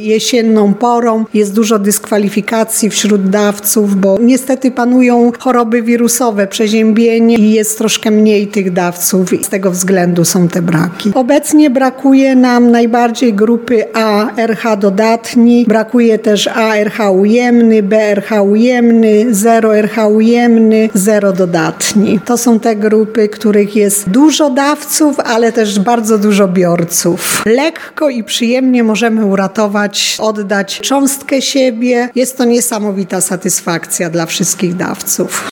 jesienną porą jest dużo dyskwalifikacji wśród dawców, bo niestety panują choroby wirusowe, przeziębienie i jest troszkę mniej tych dawców i z tego względu są te braki. Obecnie brakuje nam najbardziej grupy A RH dodatni, brakuje też A RH ujemny, B RH ujemny, 0 RH ujemny, 0 dodatni. To są te grupy, których jest dużo dawców, ale też bardzo dużo biorców. Lekko i przyjemnie możemy uratować, oddać cząstkę siebie. Jest to niesamowita satysfakcja dla wszystkich dawców.